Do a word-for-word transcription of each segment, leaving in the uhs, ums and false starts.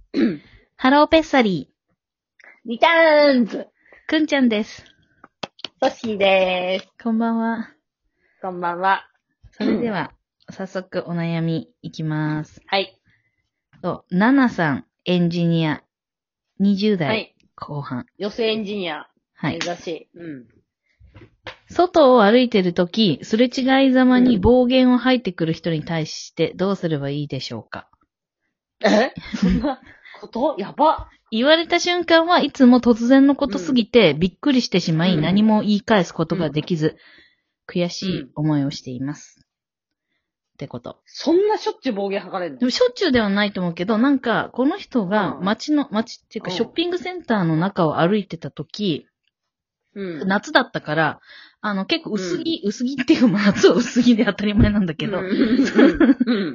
ハローペッサリリターンズー、くんちゃんです。 ソッシーでーす。 こんばんは。 こんばんは。 それでは、早速お悩みいきます。 はい。 と、ナナさん、エンジニア、にじゅう代後半。はい、 女性エンジニア。 はい。 珍しい。うん。 外を歩いてるとき、すれ違いざまに暴言を吐いてくる人に対してどうすればいいでしょうか？ えそんなことやば。 言われた瞬間はいつも突然のことすぎて、びっくりしてしまい、 うん、 何も言い返すことができず、うん、悔しい思いをしています。ってこと。 そんなしょっちゅう暴言吐かれるの？ でもしょっちゅうではないと思うけど、なんか、この人が街の、街っていうかショッピングセンターの中を歩いてたとき、うん、夏だったから、あの、結構薄着、うん、薄着っていうか、夏は薄着で当たり前なんだけど、うん、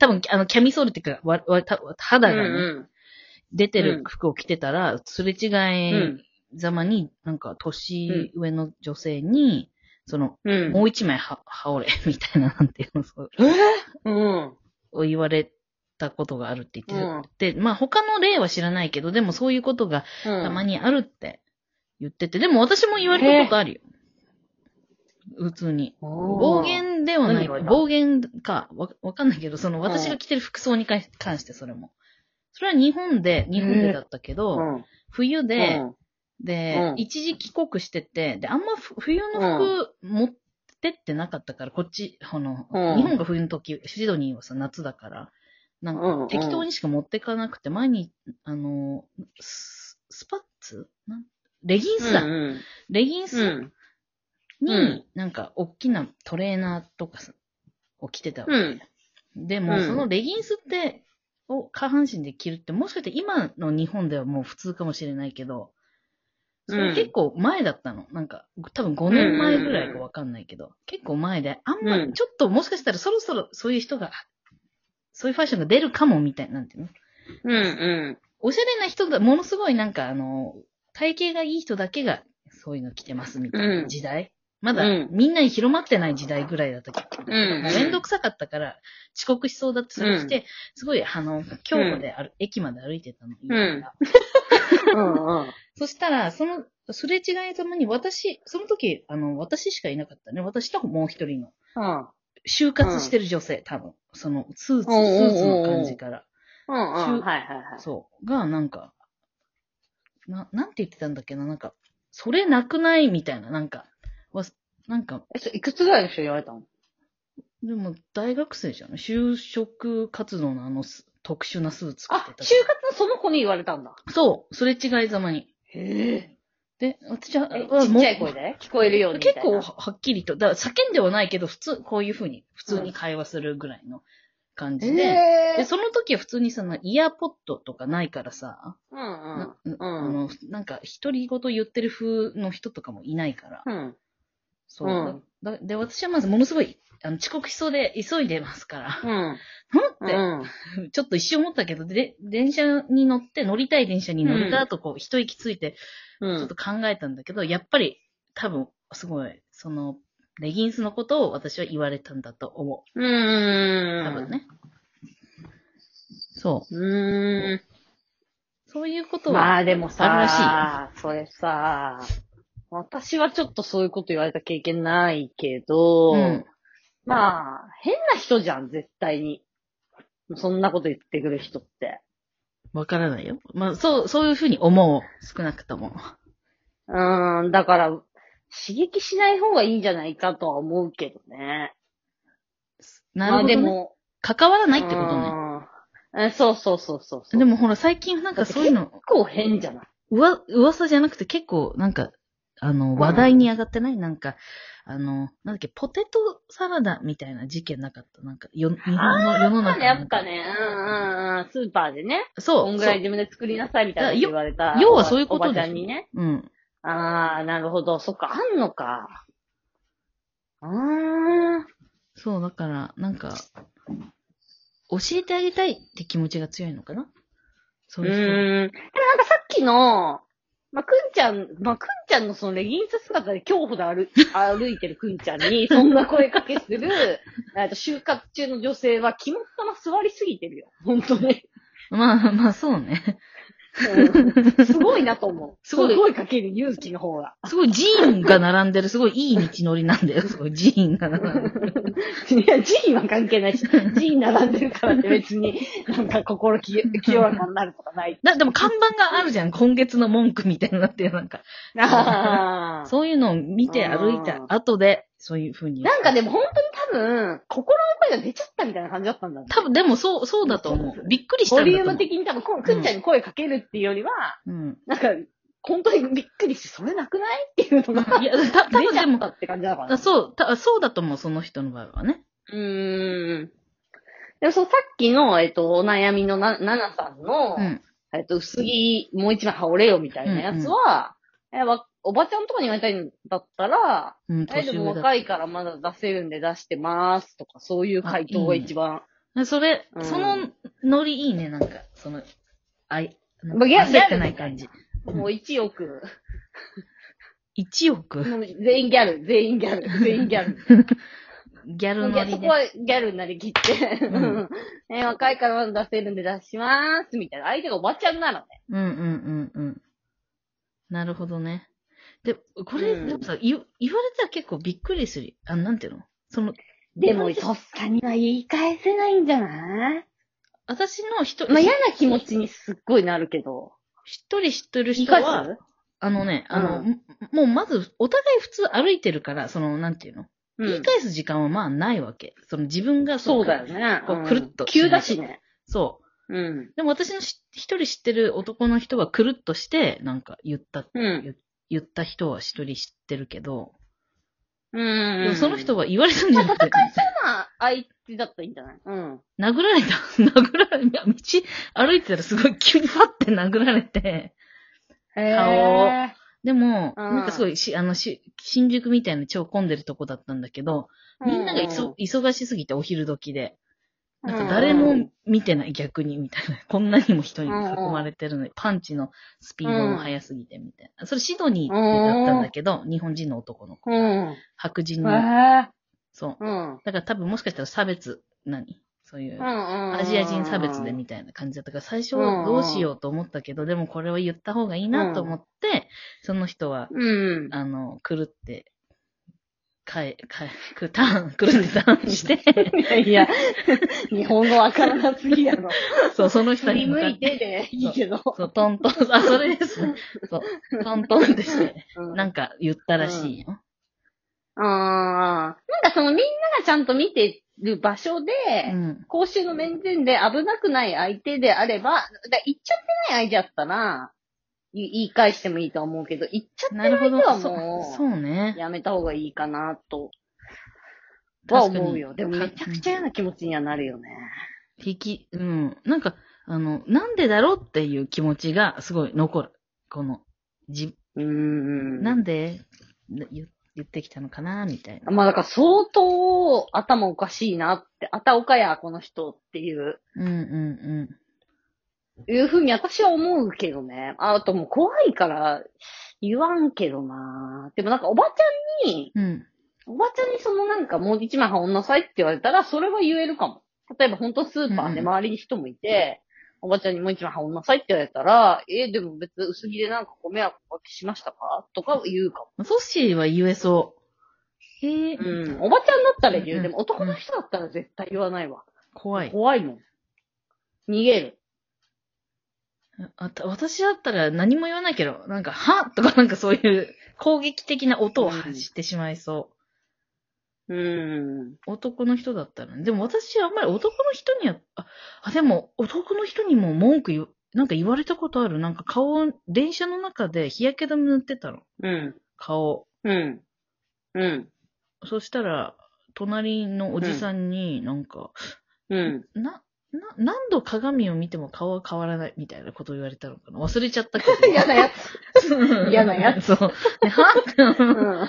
多分、あの、キャミソールっていうか、わわ肌がね、うんうん、出てる服を着てたら、すれ違いざまに、なんか、年上の女性に、その、うん、もう一枚は、羽織れ、みたいな、なんていうの、そう。 えー、うん。 を言われたことがあるって言ってて、うん、まあ他の例は知らないけど、でもそういうことがたまにあるって言ってて、でも私も言われたことあるよ。普通に。暴言ではない。暴言かわ、わかんないけど、その私が着てる服装に関してそれも。それは日本で、日本でだったけど、うん、冬で、うんで、うん、一時帰国してて、で、あんま冬の服持ってってなかったから、こっち、あの、うん、日本が冬の時、シドニーはさ、夏だから、なんか、適当にしか持ってかなくて、前に、あの、ス, スパッツなんレギンスだ、うんうん、レギンスに、うん、なんか、大きなトレーナーとかを着てたわけ。うん、でも、うん、そのレギンスって、を下半身で着るって、もしかして今の日本ではもう普通かもしれないけど、それ結構前だったの。なんか、多分ごねんまえぐらいかわかんないけど、うんうんうん、結構前で、あんまり、ちょっともしかしたらそろそろそういう人が、そういうファッションが出るかもみたいな、なんていうの？うんうん。おしゃれな人だ、ものすごいなんかあの、体型がいい人だけがそういうの着てますみたいな時代、うん、まだ、うん、みんなに広まってない時代ぐらいだったけど、うんうん、めんどくさかったから遅刻しそうだってそれして、うん、すごいあの、競歩である、うん、駅まで歩いてたの、家から。うんうん、そしたら、その、すれ違いざまに私、その時、あの、私しかいなかったね。私ともう一人の。うん、就活してる女性、多分。その、スーツ、スーツの感じから。うんうん、はいはいはい。そう。が、なんか、な、なんて言ってたんだっけな、なんか、それなくないみたいな、なんか、なんか。 え、それいくつぐらいの人言われたの？ でも、大学生じゃん。就職活動のあの、特殊なスーツ着てた。 あ、就活のその子に言われたんだ。 そう。それ違いざまに。 へえ。 で、私は、 え、ちっちゃい声で聞こえるようにみたいな。 結構はっきりと、だから叫んではないけど、普通、こういう風に、普通に会話するぐらいの感じで、うん、で、その時は普通にそのイヤーポッドとかないからさ、うんうんうん、あの、なんか、独り言言ってる風の人とかもいないから、うん、そう、うんだ。で、私はまずものすごい、あの遅刻しそうで急いでますから、うん、って、うん、ちょっと一瞬思ったけど、で、電車に乗って、乗りたい電車に乗った後、こう、一息ついて、ちょっと考えたんだけど、うん、やっぱり、多分、すごい、その、レギンスのことを私は言われたんだと思う。うーん。多分ね。そう。うーん。そういうことは、 まあでもさ、あるらしいよ。それさ、私はちょっとそういうこと言われた経験ないけど、うん、まあ、変な人じゃん、絶対に。そんなこと言ってくる人って。 わからないよ。まあ、そう、そういうふうに思う。少なくとも。 うーん、だから、刺激しない方がいいんじゃないかとは思うけどね。 なるほど、ね。まあでも、関わらないってことね。 えそうそうそうそうそう。 でもほら、最近なんかそういうの。 結構変じゃないうわ、噂じゃなくて結構なんか、あの、話題に上がってない、うん、なんか、あの、なんだっけ、ポテトサラダみたいな事件なかったなんか、よ、日本の世の中で。やっぱね、うんうんうん、スーパーでね。 そう。 こんぐらい自分で作りなさいみたいな言われた。 要はそういうことで。 おばちゃんにね。 うん。 あー、なるほど。そっか、あんのか。うーん。 そう、だから、なんか、教えてあげたいって気持ちが強いのかな？ そういう人。うーん。でもなんかさっきの、まあ、くんちゃん、まあ、くんちゃんのそのレギンス姿で恐怖で歩歩いてるくんちゃんに、そんな声かけする、えと就活中の女性は肝っ玉座りすぎてるよ。ほんとね。 まあ、まあそうね。 うん、すごいなと思う。 すごい。 すごいかける勇気の方が。 すごい寺院が並んでる、すごいいい道のりなんだよ。すごい寺院が並んでる。 いや、寺院は関係ないし、寺院並んでるからって別になんか心清らかになるとかない。 だでも看板があるじゃん。今月の文句みたいになってる、なんか。 あそういうのを見て歩いた後で、そういう風に。 なんかでも本当に多分、心の声が出ちゃったみたいな感じだったんだね。 多分、でもそう、そうだと思う。びっくりしたんだと思う。 ボリューム的に多分、くんちゃんに声かけるっていうよりは、 うん。 なんか、本当にびっくりして、それなくないっていうのが、 いや、た多分でも、 って感じだから、ね、 そう、た、そうだと思う、その人の場合はね。 うーん。でもそう、さっきの、えっと、お悩みのな、ななさんの、うん、えっと、薄着、もう一枚羽織れよみたいなやつは、うんうん、え、わ、おばちゃんとかに言われたいんだったら、うん、え、でも若いからまだ出せるんで出してますとか、そういう回答が一番。 いいね、それ、うん、そのノリいいね、なんか、その、あい、 まあ、 焦ってない感じ。 もう一億。 一億もう全員ギャル、全員ギャル、全員ギャル。 ギャルノリで。 そこはギャルになりきって、うん、えー、若いから出せるんで出しまーす、みたいな。相手がおばちゃんなのね。 うんうんうんうん。なるほどね。で、これ、うん、でもさ、言、言われたら結構びっくりする。あ、なんていうのその、 でも、とっさには言い返せないんじゃない私の一人、まあ、嫌な気持ちにすっごいなるけど。 一人知ってる人は、あのね、あの、うん、もうまず、お互い普通歩いてるから、その、なんていうの、うん、言い返す時間はまあないわけ。その自分がそうだよね。 こう、くるっと、うん。 急だしね。 そう。うん。でも私の一人知ってる男の人はくるっとして、なんか言った、うん、言った人は一人知ってるけど、うん。でもその人は言われたんじゃなくて。 戦いそうな相手だったらいいんじゃないうん。 殴られた。殴られた。道歩いてたらすごい急にファって殴られて。顔を。でも、うん、なんかすごいし、あのし、新宿みたいな超混んでるとこだったんだけど、みんながいそ、うん、忙しすぎてお昼時で、なんか誰も見てない逆にみたいな。こんなにも人に囲まれてるのに、パンチのスピードも速すぎてみたいな。それシドニーだったんだけど、日本人の男の子が、白人の。そう。だから多分もしかしたら差別、何そういう、アジア人差別でみたいな感じだったから、最初はどうしようと思ったけど、でもこれは言った方がいいなと思って、その人は、あの、狂って、かえ、かえ、く、ターン、狂ってターンして。 いや、日本語わからなすぎやろ。 そう、その人に向いてでいいけど。 そう、トントン、あ、それです。そう、トントンってして、なんか言ったらしいよ。 ああ、なんかそのみんながちゃんと見てる場所で、うん、公衆の面前で危なくない相手であれば、だ言っちゃってない相手だったら、言い返してもいいと思うけど、言っちゃってる相手はもう、 そうね。 やめた方がいいかなと、は思うよ。でもめちゃくちゃ嫌な気持ちにはなるよね。 敵、うん。なんか、あの、なんでだろうっていう気持ちがすごい残る。この、じ、 うーん。 なんで言言ってきたのかなみたいな。 まあだから相当頭おかしいなって、あたおかや、この人っていう。 うんうんうん。 いうふうに私は思うけどね。あともう怖いから言わんけどな。でもなんかおばちゃんに、うん、おばちゃんにそのなんかもう一枚羽織んなさいって言われたら、それは言えるかも。例えばほんとスーパーで周りに人もいて、うん、おばちゃんにもう一枚羽織んなさいって言われたら、えー、でも別に薄着でなんかご迷惑おかけしましたかとか言うかも。 ソッシーは言えそう。へえ。 うん。おばちゃんだったら言う。うん、でも男の人だったら絶対言わないわ。 怖い。 怖いもん。逃げる。 あた、私だったら何も言わないけど、なんか、はとかなんかそういう攻撃的な音を発してしまいそう。 うん。 男の人だったらね。でも私はあんまり男の人には、あ、あでも男の人にも文句言う、なんか言われたことある。なんか顔、電車の中で日焼け止め塗ってたの。 うん。 顔。 うん。うん。 そしたら、隣のおじさんになんか、 うん。 な、な、何度鏡を見ても顔は変わらないみたいなことを言われたのかな忘れちゃったけど。 嫌なやつ。嫌なやつ。 そう。ではって、うん、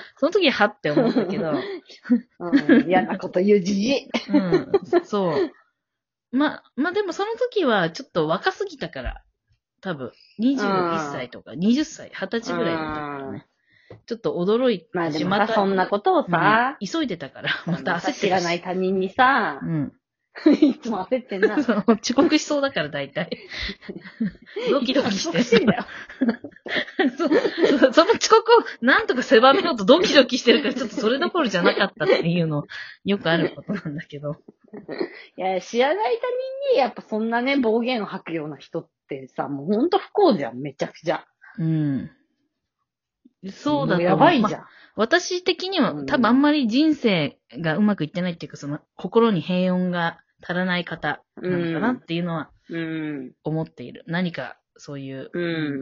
その時はって思ったけど。 うん、嫌なこと言うじじい。 うん。そう。ま、まあ、でもその時はちょっと若すぎたから、多分、にじゅういっさいとか、はたち、はたちぐらいだったからね。ちょっと驚いて、 まあでもまたそんなことをさ、 うん、急いでたから、また焦ってたし。 知らない他人にさ、 うん。 いつも焦ってんな。 そう遅刻しそうだから大体。ドキドキして。 してんだよ。 そうそうその遅刻をなんとか狭めようとドキドキしてるから、ちょっとそれどころじゃなかったっていうの、よくあることなんだけど。 いや、知らない他人に、やっぱそんなね、暴言を吐くような人ってさ、もうほんと不幸じゃん、めちゃくちゃ。 うん。そうだと思う。 やばいじゃん。 ま私的には、多分あんまり人生がうまくいってないっていうか、その、心に平穏が足らない方なのかなっていうのは、思っている。うん、何か、そういう。 うん。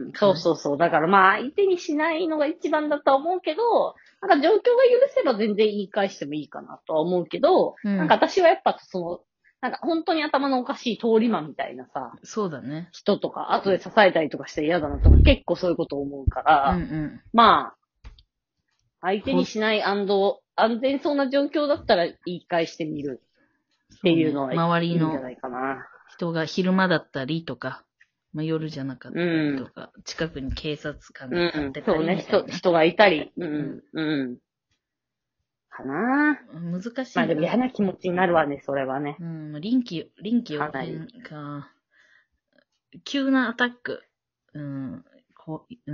そうそうそう。だからまあ、相手にしないのが一番だとは思うけど、なんか状況が許せば全然言い返してもいいかなとは思うけど、うん、なんか私はやっぱその、なんか本当に頭のおかしい通り魔みたいなさ。 そうだね。 人とか、後で支えたりとかして嫌だなとか、結構そういうこと思うから、 うんうん、 まあ、相手にしない安全そうな状況だったら言い返してみるっていうのはいいんじゃないかな。 人が昼間だったりとか、まあ、夜じゃなかったりとか、うん、近くに警察官が立ってたりみたいな、うん、 そうね、人、人がいたり、うん、うん、うん。かな難しい。 まあでも嫌な気持ちになるわね、それはね。 うん、臨機、臨機応変か。急なアタック。うん、こう、うん。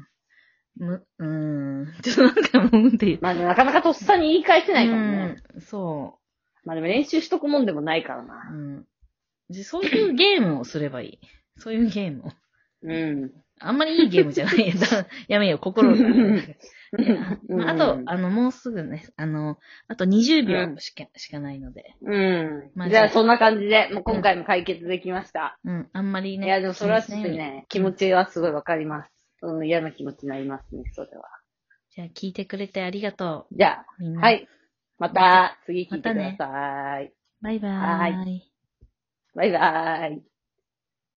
む、うーん。ちょっとなんかもうっていう。 まあなかなかとっさに言い返せないかもね。 うん、そう。 まあでも練習しとくもんでもないからな。 うん。で、そういうゲームをすればいい。そういうゲームを。 うん。 あんまりいいゲームじゃない。やめよう、心が。まあ、あと、あの、もうすぐね、あの、あとにじゅうびょうしか、うん、しかないので。 うん。まあ、じゃあ、そんな感じで、もう今回も解決できました。 うん、うん、あんまりね。 いや、でもそれはちょっとね、気持ちはすごいわかります。うん、嫌な気持ちになりますね、それは。 じゃあ、聞いてくれてありがとう。じゃあ、はい。また、次聞いてください。 またね、バイバーイ。 はい。バイバーイ。